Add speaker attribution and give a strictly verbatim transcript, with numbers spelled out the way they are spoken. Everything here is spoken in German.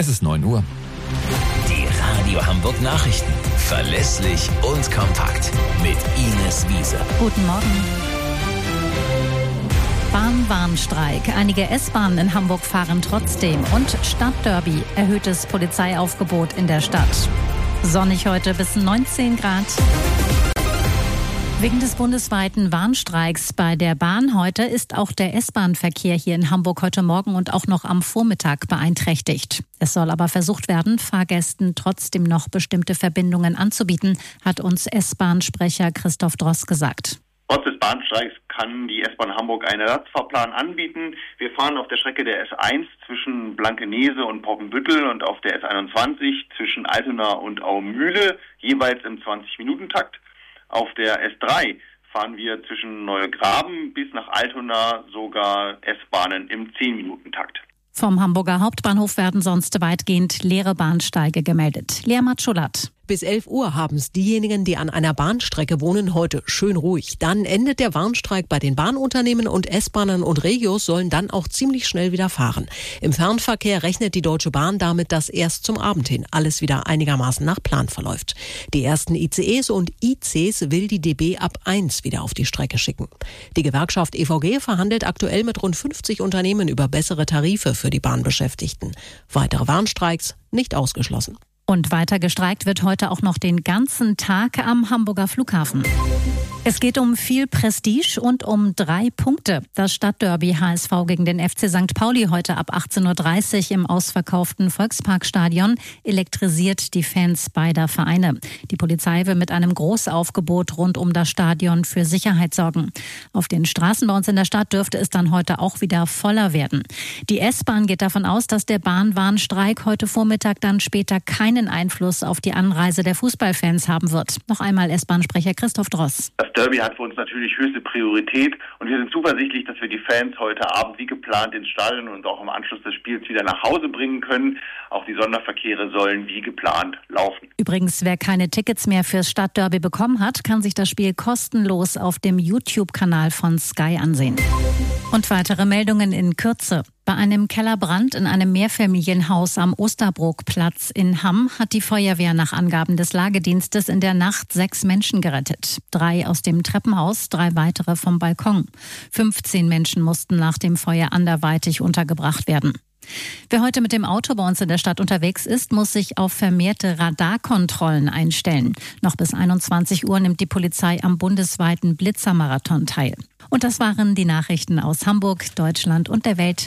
Speaker 1: Es ist neun Uhr.
Speaker 2: Die Radio Hamburg Nachrichten. Verlässlich und kompakt. Mit Ines Wiese.
Speaker 3: Guten Morgen. Bahnwarnstreik. Einige S-Bahnen in Hamburg fahren trotzdem. Und Stadtderby. Erhöhtes Polizeiaufgebot in der Stadt. Sonnig heute bis neunzehn Grad. Wegen des bundesweiten Warnstreiks bei der Bahn heute ist auch der S-Bahn-Verkehr hier in Hamburg heute Morgen und auch noch am Vormittag beeinträchtigt. Es soll aber versucht werden, Fahrgästen trotzdem noch bestimmte Verbindungen anzubieten, hat uns S-Bahn-Sprecher Christoph Dross gesagt.
Speaker 4: Trotz des Bahnstreiks kann die S-Bahn Hamburg einen Ersatzfahrplan anbieten. Wir fahren auf der Strecke der S eins zwischen Blankenese und Poppenbüttel und auf der S einundzwanzig zwischen Altona und Aumühle, jeweils im zwanzig-Minuten-Takt. Auf der S drei fahren wir zwischen Neugraben bis nach Altona sogar S-Bahnen im zehn-Minuten-Takt.
Speaker 3: Vom Hamburger Hauptbahnhof werden sonst weitgehend leere Bahnsteige gemeldet. Lea Matschulat.
Speaker 5: Bis elf Uhr haben es diejenigen, die an einer Bahnstrecke wohnen, heute schön ruhig. Dann endet der Warnstreik bei den Bahnunternehmen und S-Bahnen und Regios sollen dann auch ziemlich schnell wieder fahren. Im Fernverkehr rechnet die Deutsche Bahn damit, dass erst zum Abend hin alles wieder einigermaßen nach Plan verläuft. Die ersten I C Es und I Cs will die D B ab eins wieder auf die Strecke schicken. Die Gewerkschaft E V G verhandelt aktuell mit rund fünfzig Unternehmen über bessere Tarife für die Bahnbeschäftigten. Weitere Warnstreiks nicht ausgeschlossen.
Speaker 3: Und weiter gestreikt wird heute auch noch den ganzen Tag am Hamburger Flughafen. Es geht um viel Prestige und um drei Punkte. Das Stadtderby H S V gegen den F C Sankt Pauli heute ab achtzehn Uhr dreißig im ausverkauften Volksparkstadion elektrisiert die Fans beider Vereine. Die Polizei will mit einem Großaufgebot rund um das Stadion für Sicherheit sorgen. Auf den Straßen bei uns in der Stadt dürfte es dann heute auch wieder voller werden. Die S-Bahn geht davon aus, dass der Bahnwarnstreik heute Vormittag dann später keinen Einfluss auf die Anreise der Fußballfans haben wird. Noch einmal S-Bahn-Sprecher Christoph Dross.
Speaker 4: Das Derby hat für uns natürlich höchste Priorität und wir sind zuversichtlich, dass wir die Fans heute Abend wie geplant ins Stadion und auch im Anschluss des Spiels wieder nach Hause bringen können. Auch die Sonderverkehre sollen wie geplant laufen.
Speaker 3: Übrigens, wer keine Tickets mehr fürs Stadtderby bekommen hat, kann sich das Spiel kostenlos auf dem YouTube-Kanal von Sky ansehen. Und weitere Meldungen in Kürze. Bei einem Kellerbrand in einem Mehrfamilienhaus am Osterbrookplatz in Hamm hat die Feuerwehr nach Angaben des Lagedienstes in der Nacht sechs Menschen gerettet. Drei aus dem Treppenhaus, drei weitere vom Balkon. fünfzehn Menschen mussten nach dem Feuer anderweitig untergebracht werden. Wer heute mit dem Auto bei uns in der Stadt unterwegs ist, muss sich auf vermehrte Radarkontrollen einstellen. Noch bis einundzwanzig Uhr nimmt die Polizei am bundesweiten Blitzermarathon teil. Und das waren die Nachrichten aus Hamburg, Deutschland und der Welt.